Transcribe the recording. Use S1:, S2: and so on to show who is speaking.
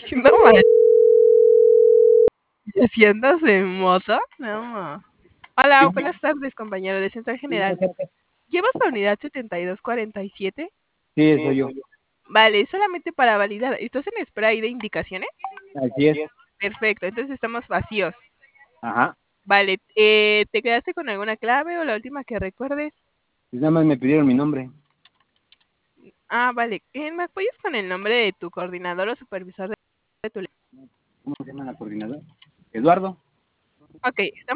S1: No manches, si andas en moto, no. Hola, buenas tardes, compañero de Central General. ¿Llevas la unidad 7247?
S2: Sí, soy yo.
S1: Vale, solamente para validar. ¿Estás en espera ahí de indicaciones?
S2: Así es.
S1: Perfecto, entonces estamos vacíos.
S2: Ajá.
S1: Vale, ¿te quedaste con alguna clave o la última que recuerdes?
S2: Pues nada más me pidieron mi nombre.
S1: Ah, vale. ¿Me apoyas con el nombre de tu coordinador o supervisor de tu...
S2: ¿Cómo se llama la coordinadora? Eduardo.
S1: Ok,